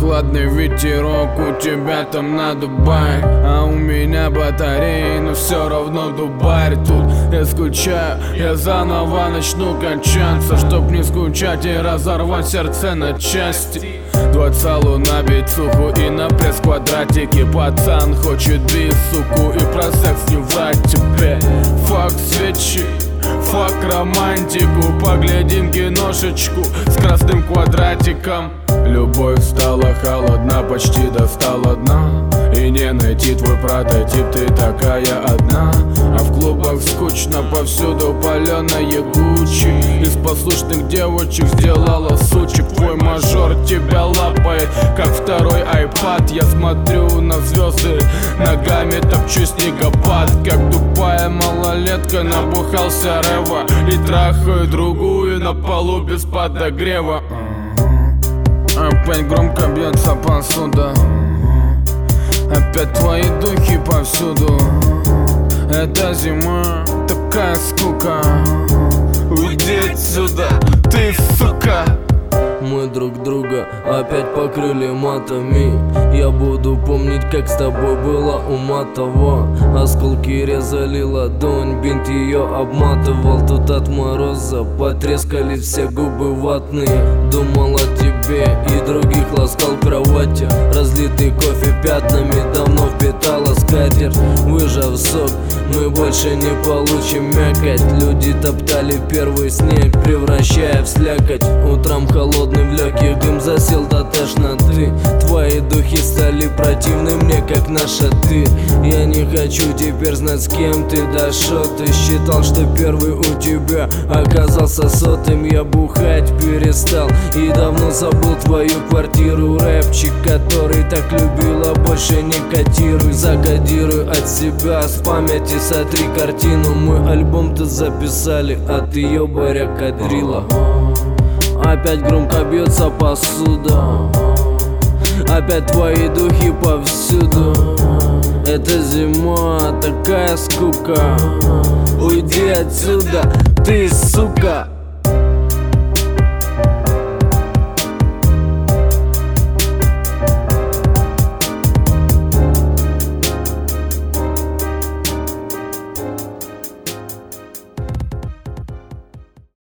Прохладный ветерок у тебя там на Дубай, а у меня батареи, но все равно Дубарь. Тут я скучаю, я заново начну качаться, чтоб не скучать и разорвать сердце на части. 2 салу на бицуху и на пресс-квадратике. Пацан хочет бить, суку, и про секс не врать тебе. Фак свечи, фак романтику, поглядим киношечку с красным квадратиком. Любовь стала холодна, почти достала дна, и не найти твой прототип, ты такая одна. А в клубах скучно, повсюду паленая Гуччи. Из послушных девочек сделала сучек. Твой мажор тебя лапает, как второй айпад. Я смотрю на звезды, ногами топчу снегопад. Как тупая малолетка набухался рева и трахаю другую на полу без подогрева. Опять громко бьется посуда, опять твои духи повсюду. Это зима, такая скука. Уйди отсюда, ты сука. Мы друг друга опять покрыли матами. Я буду помнить, как с тобой было у Матова. Осколки резали ладонь, бинт ее обматывал. Тут от мороза потрескали все губы ватные. Думал о тебе и других ласкал кровати. Разлитый кофе пятнами давно впитала скатерть. Выжав сок, мы больше не получим мякоть. Люди топтали первый снег, превращая в слякоть. Утром холодный в легких дым засел до тошноты. Твои духи стали противны мне, как наша ты. Я не хочу теперь знать, с кем ты дошел. Ты считал, что первый у тебя оказался сотым. Я бухать перестал и давно забыл твою квартиру. Рэпчик, который так любила, больше не котируй. Закодируй от себя, с памяти сотри картину. Мой альбом ты записали, а ты ёбаря кадрила. Опять громко бьется посуда, опять твои духи повсюду. Это зима, такая скука. Уйди отсюда, ты сука.